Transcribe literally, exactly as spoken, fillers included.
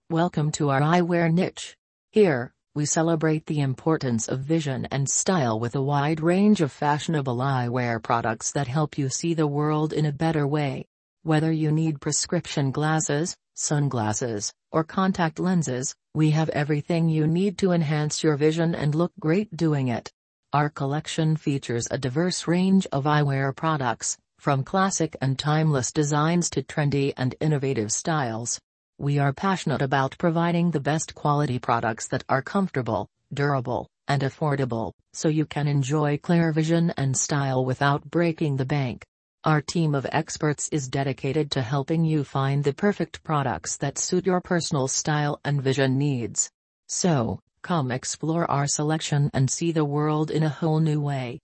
Welcome to our eyewear niche. Here, we celebrate the importance of vision and style with a wide range of fashionable eyewear products that help you see the world in a better way. Whether you need prescription glasses, sunglasses, or contact lenses, we have everything you need to enhance your vision and look great doing it. Our collection features a diverse range of eyewear products, from classic and timeless designs to trendy and innovative styles. We are passionate about providing the best quality products that are comfortable, durable, and affordable, so you can enjoy clear vision and style without breaking the bank. Our team of experts is dedicated to helping you find the perfect products that suit your personal style and vision needs. So, come explore our selection and see the world in a whole new way.